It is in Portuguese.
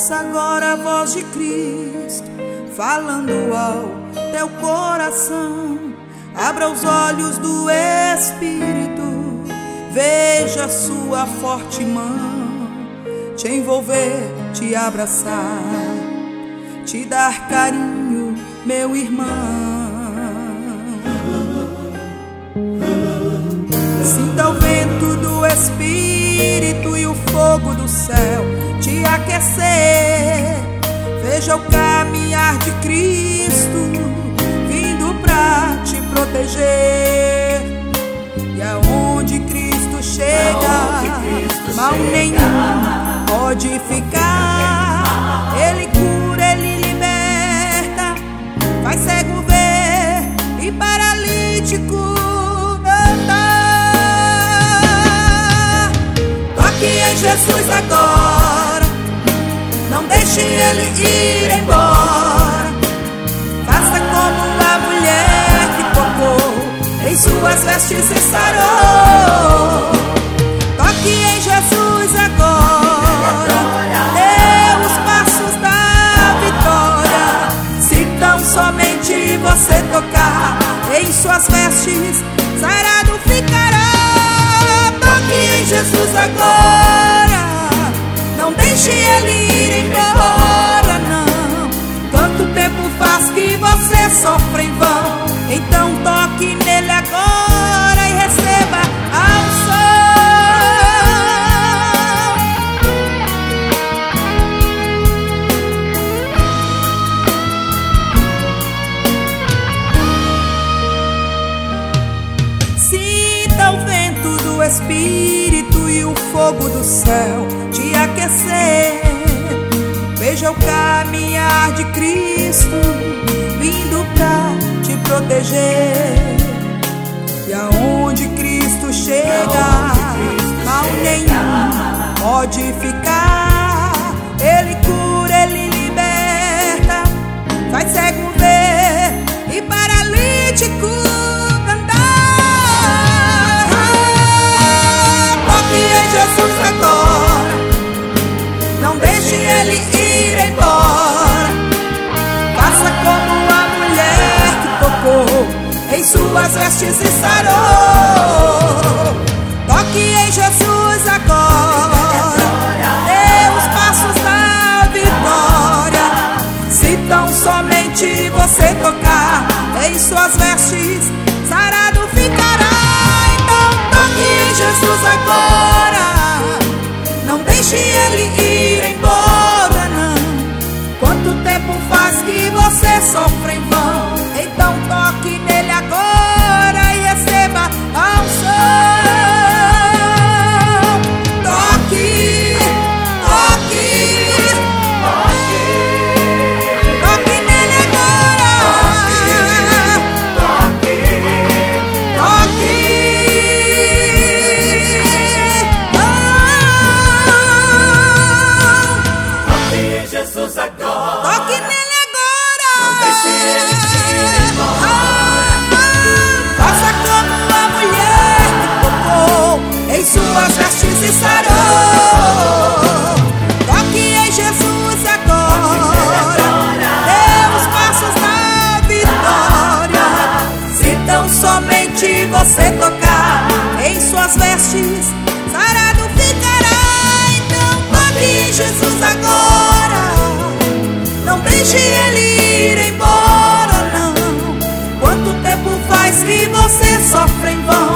Ouça agora a voz de Cristo falando ao teu coração. Abra os olhos do Espírito, veja sua forte mão te envolver, te abraçar, te dar carinho, meu irmão. Sinta o vento do Espírito e o fogo do céu te aquecer. Veja o caminhar de Cristo vindo pra te proteger. E aonde Cristo chega, mal nenhum pode ficar. Ele cura, Ele liberta, faz cego ver e paralítico andar. Toque em Jesus agora, não deixe Ele ir embora. Faça como a mulher que tocou em suas vestes e sarou. Toque em Jesus agora, dê os passos da vitória. Se tão somente você tocar em suas vestes, sarado ficará. Toque em Jesus agora, não deixe Ele ir embora, não. Quanto tempo faz que você sofre em vão? Então toque nele agora e receba a unção. Sinta o vento do Espírito e o fogo do céu te aquecer. Veja o caminhar de Cristo vindo pra te proteger. E aonde Cristo chega, mal nenhum pode ficar. Ele cura, Ele liberta, faz cego ver e paralítico andar. Toque em Jesus agora, não deixe Ele ir embora. Faça como a mulher que tocou em suas vestes e sarou. Toque em Jesus agora, dê os passos da vitória. Se tão somente você tocar em suas vestes, sarado ficará. Então toque em Jesus agora, não deixe Ele ir embora, não. Quanto tempo faz que você sofre em vão? Então toque nele agora e receba a unção. Toque, toque, toque nele agora. Toque, toque, toque em Jesus agora. Toque nele agora. Não deixe Ele ir embora. Faça como a mulher que tocou em suas vestes e sarou. Toque em Jesus agora, dê os passos da vitória. Se tão somente você tocar em suas vestes, sarado ficará. Então toque em Jesus agora, não deixe Ele ir embora, não. Quanto tempo faz que você sofre em vão?